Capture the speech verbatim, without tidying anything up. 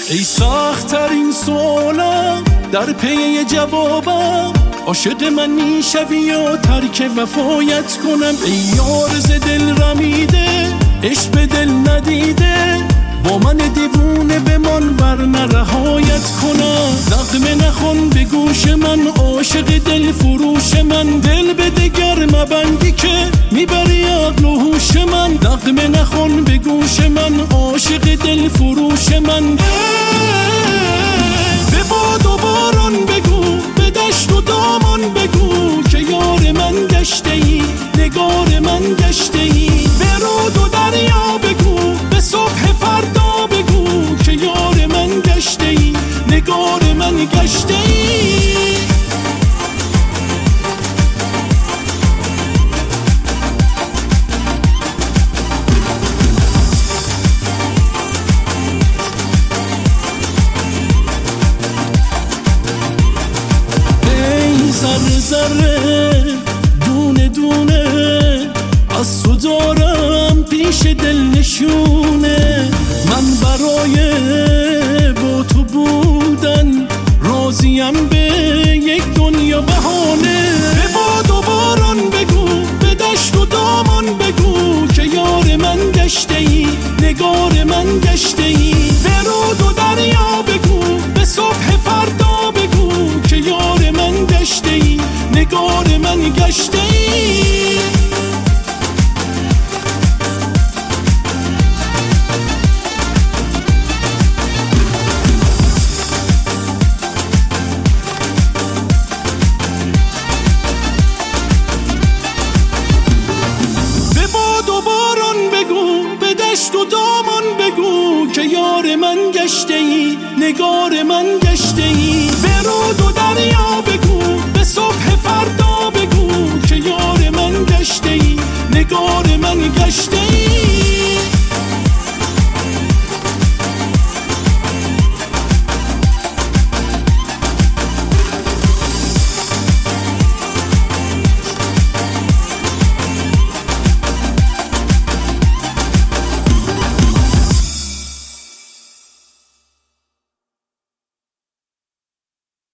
ای سخت‌ترین سوالم در پی جوابم، عاشق من میشوی یا ترک وفایت کنم؟ ای یار ز دل رمیده عشق به دل ندیده، با من دیوونه بمان ورنه رهایت کنم. نغمه نخون به گوش من عاشق دل فروش من، دل به دگر مبندی که میبری عقل و هوش من. نغمه نخون به گوش من عاشق دل فروش من. به باد و باران بگو، به دشت و دامان بگو که یار من گشته ای، نگار من گشته ای. به رود و دریا بگو، به صبح فردا بگو که یار من گشته ای، نگار من گشته ای. ذره ذره دونه دونه از تو دارم پیش دل نشونه. من برای با تو بودن راضیم به یک دنیا بهانه. به باد و باران بگو، به دشت و دامان بگو که یار من گشته ای، نگار من گشته ای. به رود و دریا بگو، به صبح فردا بگو که یار من گشته ای، نگار من گشته ای. به باد و باران بگو، به دشت و دامان بگو که یار من گشته ای، نگار من گشته ای. به رود و دریا بگو، به صبح فردا بگو که یار من گشته ای، نگار من گشته ای.